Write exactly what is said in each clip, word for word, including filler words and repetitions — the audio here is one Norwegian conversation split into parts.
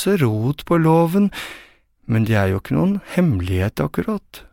rot på låven, men det er jo ikke noen hemmelighet akkurat.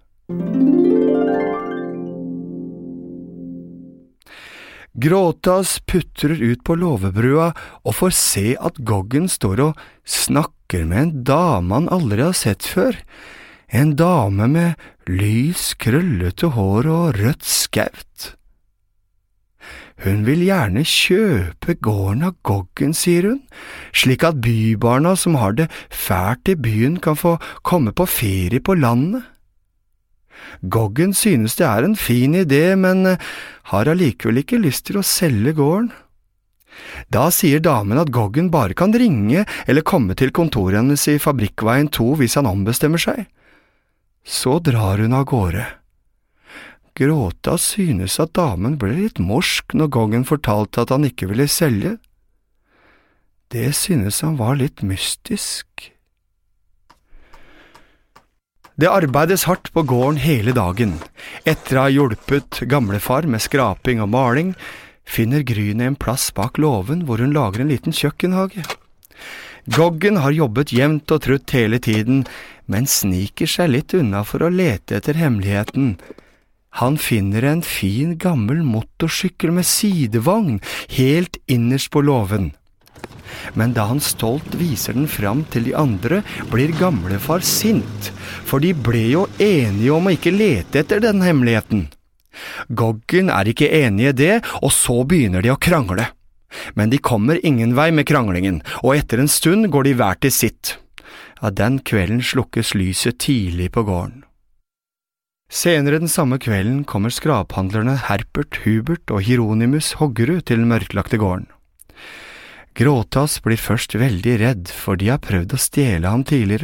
Gråtas putrer ut på låvebrua og får se at Goggen står og snakker med en dame han aldri har sett før. En dame med lys, krøllete hår og rødt skaut. Hun vil gjerne kjøpe gården av Goggen, sier hun, slik at bybarna som har det fælt i byen kan få komme på ferie på landet. Goggen synes det er en fin idé, men har allikevel ikke lyst til å selge gården. Da sier damen at Goggen bare kan ringe eller komme til kontoret hennes i Fabrikkveien to hvis han ombestemmer seg. Så drar hun av gårde. Gråta synes at damen ble litt morsk når Goggen fortalte at han ikke ville selge. Det synes han var litt mystisk. Det arbeides hardt på gården hele dagen. Etter å ha hjulpet gamlefar med skraping og maling, finner Gryne en plass bak låven hvor hun lager en liten kjøkkenhage. Goggen har jobbet jevnt og trutt hele tiden, men sniker seg litt unna for å lete etter hemmeligheten. Han finner en fin gammel motorsykkel med sidevogn helt innerst på låven. Men da han stolt viser den fram til de andre, blir gamlefar sint, for de ble jo enige om å ikke lete etter den hemmeligheten. Goggen er ikke enig i det, og så begynner de å krangle. Men de kommer ingen vei med kranglingen, og etter en stund går de hver til sitt. Av den kvelden slukkes lyset tidlig på gården. Senere den samme kvelden kommer skraphandlerne Herpert, Hubert og Hieronymus Hoggerud til den mørklagte gården. Gråtas blir først veldig redd, for de har prøvd å stjele ham tidligere.